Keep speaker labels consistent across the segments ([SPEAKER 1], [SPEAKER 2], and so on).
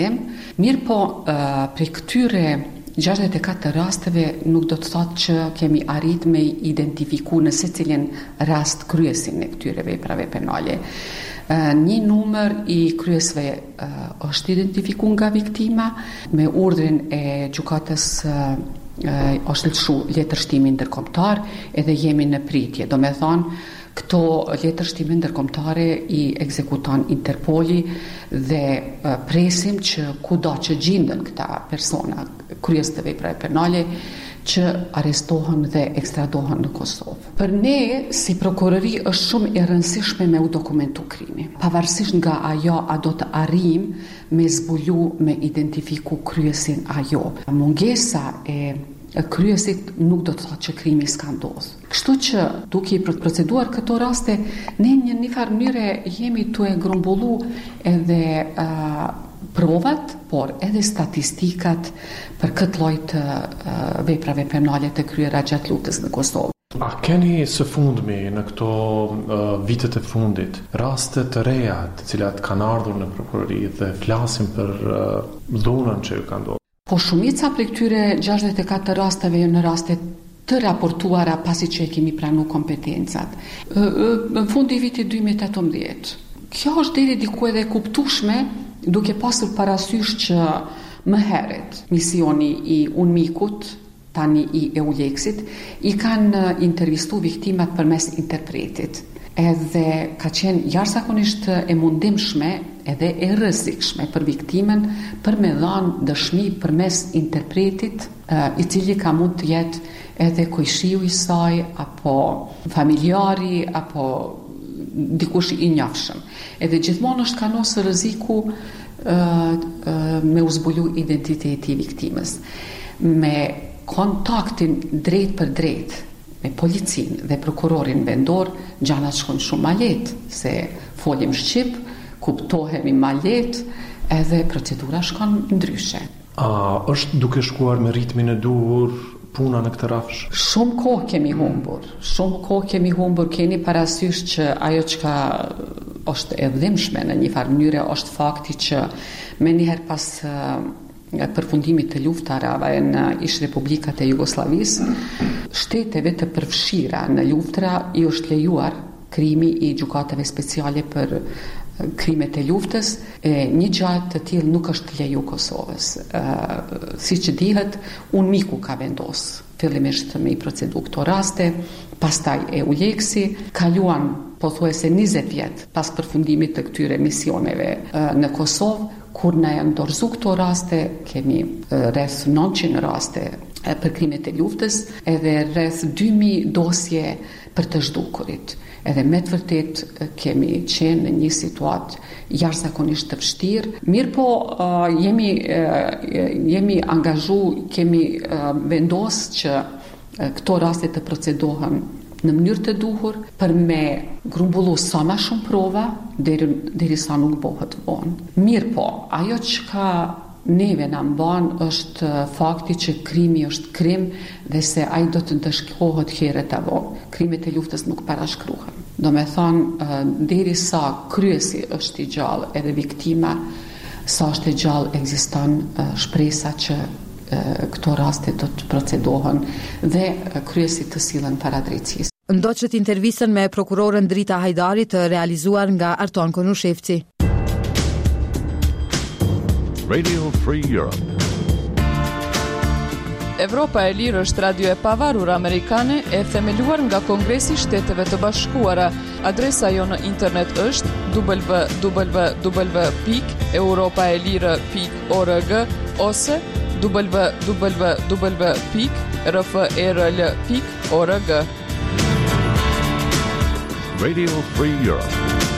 [SPEAKER 1] Mirë po, prej këtyre 64 rasteve nuk do të thotë që kemi arrit me identifiku në secilin rast kryesin e këtyre veprave penale. Një numër i kryesve është identifiku nga viktima me urdhrin e gjykatës është lëshu letërshtimi ndërkombëtar edhe jemi në pritje. Do me thonë, këto letërshtime ndërkombëtare i ekzekuton Interpoli dhe presim që kudo që gjindën këta persona kryes të veprave penale që arrestohen dhe ekstradohen në Kosovë. Për ne, si prokurori, është shumë e rëndësishme me u dokumentu krimi. Pavarësisht nga ajo a do të arrim me zbulu, me identifiku kryesin ajo. Mungesa e kryesit nuk do të thotë që krimi s'ka ndodhur. Kështu që duke i proceduar këto raste, ne në një farë mënyre jemi tu e grumbullu edhe provat, por edhe statistikat për këtë lloj të veprave penale të kryera gjatë luftës në Kosovë.
[SPEAKER 2] A keni së fundmi në këto vitet e fundit raste të reja të cilat kanë ardhur në prokurori dhe flasin për dhunën që ju ka ndodhur?
[SPEAKER 1] Po shumica për këtyre 64 rasteve në raste të raportuara pasi që e kemi pranu kompetencat. Në fundi i vitit 2018. Kjo është deri diku edhe kuptueshme, duke pasur parasysh që më herët misioni i UNMIK-ut, tani i EULEX-it, i kanë intervistu viktimat përmes interpretit. Edhe ka qenë jashtëzakonisht e mundimshme edhe e rrezikshme për viktimen për me dhënë dëshmi përmes interpretit, i cili ka mund të jetë edhe kujshiu i saj, apo familjari, apo dikush i njohshëm. Edhe gjithmonë është kanosë rreziku me u zbulu identiteti i viktimës. Me kontaktin drejt për drejt me policin dhe prokurorin vendor, gjanat shkon shumë ma lehtë, se folim shqip, kuptohemi ma lehtë, edhe procedura shkon ndryshe.
[SPEAKER 2] A është duke shkuar me ritmin e duhur puna në këtë rafsh?
[SPEAKER 1] Shumë kohë kemi humbur, keni parasysh që ajo çka është e dhimbshme në një farë mënyre është fakti që me njëherë pas përfundimit të luftarave në ish republikat e Jugosllavisë, shteteve të përfshira në luftra i është lejuar krimi i gjykatave speciale për krimet e luftës. Një gjatë të tillë nuk është leju Kosovës. Siç dihet, UNMIK-u ka vendosur fillimisht me i procedu këto raste, pastaj EULEX-i, kaluan pothuajse 20 vjet pas përfundimit të këtyre misioneve në Kosovë, kur na janë dorëzu këto raste, kemi rreth 900 raste për krimet e luftës, edhe rreth 2000 dosje për të zhdukurit. Edhe me të vërtet kemi qenë në një situatë jashtëzakonisht të vështirë. Mirë po, jemi angazhu, kemi vendosur që këto raste të procedohen në mënyrë të duhur për me grumbullu sa më shumë prova derisa nuk bëhet vonë. Mirë po, ajo që ka neve na mban është fakti që krimi është krim dhe se ai do të ndëshkohet herët apo. Krimet e luftës nuk parashkruhen. Do me thonë, derisa kryesi është i gjallë edhe viktima, sa është i gjallë ekziston shpresa që këto raste do të procedohen dhe kryesi të sillen para drejtësisë.
[SPEAKER 3] Ndoqët intervistën me prokurorën Drita Hajdari të realizuar nga Arton Konushevci.
[SPEAKER 4] Radio Free Europe.
[SPEAKER 5] Evropa e Lirë është radio e pavarur amerikane e themeluar nga Kongresi i Shteteve të Bashkuara. Adresa jo në internet është www.europaelire.org ose www.rferl.org.
[SPEAKER 4] Radio Free Europe.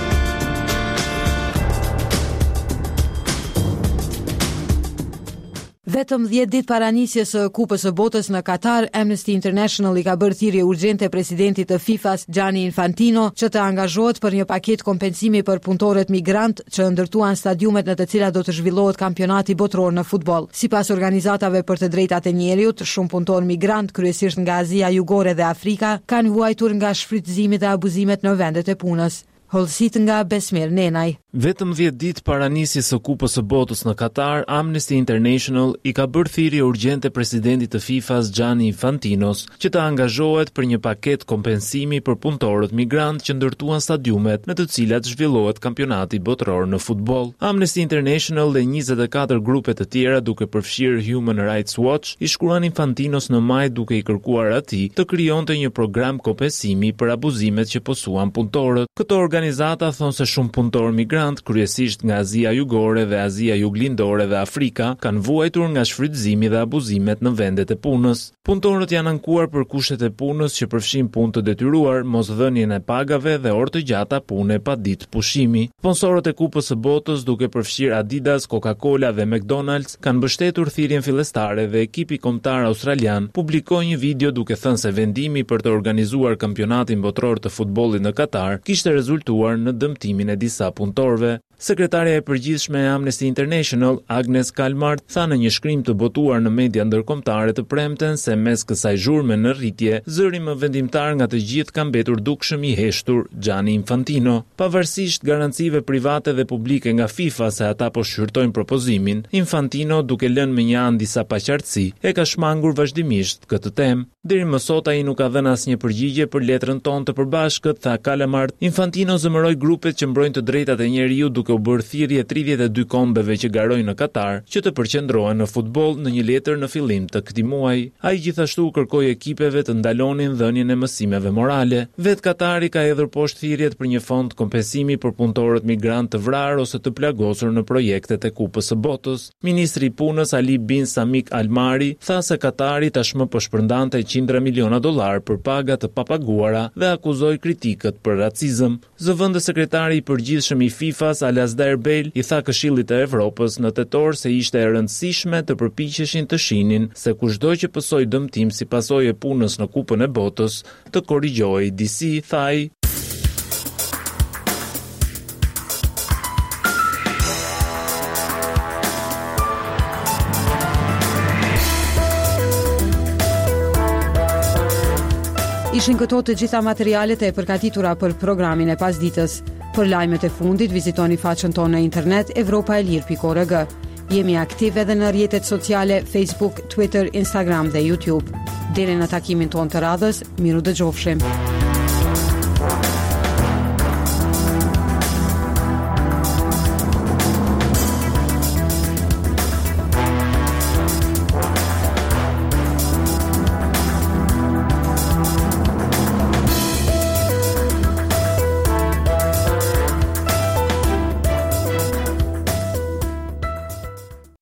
[SPEAKER 3] Vetëm 10 ditë para nisjes së Kupës së Botës në Katar, Amnesty International i ka bërë thirrje urgjente presidentit të FIFA-s, Gianni Infantino, që të angazhohet për një paketë kompensimi për punëtorët migrant që ndërtuan stadiumet në të cilat do të zhvillohet kampionati botror në futboll. Sipas organizatave për të drejtat e njerëzit, shumë punëtorë migrant, kryesisht nga Azia Jugore dhe Afrika, kanë huajtur nga shfrytëzimi dhe abuzimet në vendet e punës. Hollësit nga Besmir Nenaj.
[SPEAKER 6] Vetëm 10 ditë para nisjes së Kupës së Botës në Katar, Amnesty International i ka bërë thirrje urgjente presidentit të FIFA-s Gianni Infantinos që të angazhohet për një paketë kompensimi për punëtorët migrant që ndërtuan stadiumet në të cilat zhvillohet kampionati botëror në futboll. Amnesty International dhe 24 grupe të tjera, duke përfshirë Human Rights Watch, i shkruan Infantinos në maj duke i kërkuar atij të krijonte një program kompensimi për abuzimet që posuan punëtorët. Këto organizata thonë se shumë punëtorë migrant, kryesisht nga Azia Jugore dhe Azia Juglindore dhe Afrika, kanë vuajtur nga shfrytëzimi dhe abuzimet në vendet e punës. Punëtorët janë ankuar për kushtet e punës që përfshin punë të detyruar, mosdhënien e pagave dhe orë të gjata pune pa ditë pushimi. Sponsorët e Kupës së Botës, duke përfshirë Adidas, Coca-Cola dhe McDonald's, kanë mbështetur thirrjen fillestare dhe ekipi kombëtar australian publikoi një video duke thënë se vendimi për të organizuar kampionatin botror të futbollit në Katar kishte rezultuar në dëmtimin e disa punëtorëve. Sekretarja e përgjithshme e Amnesty International, Agnes Calmart, tha në një shkrim të botuar në media ndërkombëtare të premten se mes kësaj zhurme në rritje, zëri më vendimtar nga të gjithë ka mbetur dukshëm i heshtur Gianni Infantino. Pavarësisht garancive private dhe publike nga FIFA se ata po shqyrtojnë propozimin, Infantino, duke lënë me një anë disa paqartësi, e ka shmangur vazhdimisht këtë temë. Deri më sot ai nuk ka dhënë asnjë përgjigje për letrën tonë të përbashkët, tha Calmart. Infantino zëmëroi grupet që mbrojnë të drejtat e njeriu duke u bërë thirrje 32 kombeve që garojnë në Katar që të përqendrohen në futboll në një letër në fillim të këtij muaji. Ai gjithashtu kërkoi ekipeve të ndalonin dhënien e mësimeve morale. Vet Katari ka hedhur poshtë thirrjet për një fond kompensimi për punëtorët migrant të vrarë ose të plagosur në projektet e Kupës së Botës. Ministri i Punës Ali bin Samik Al Mari tha se Katari tashmë po shpërndante $100 miliona për paga të papaguara dhe akuzoi kritikët për racizëm. Zëvendës sekretari i përgjithshëm i FIFA-s Alasdair Bale i tha Këshillit të Evropës në tetor se ishte e rëndësishme të përpiqeshin të shihnin se kushdo që pësoi dëmtim si pasojë e punës në Kupën e Botës të korrigjohej disi, tha ai.
[SPEAKER 3] Ishin këto të gjitha materialet e përgatitura për programin e pasditës. Për lajmet e fundit, vizitoni faqen tonë në internet evropaelir.org. Jemi aktiv edhe në rrjetet sociale Facebook, Twitter, Instagram dhe YouTube. Deri në takimin tonë të radhës, miru dëgjofshim.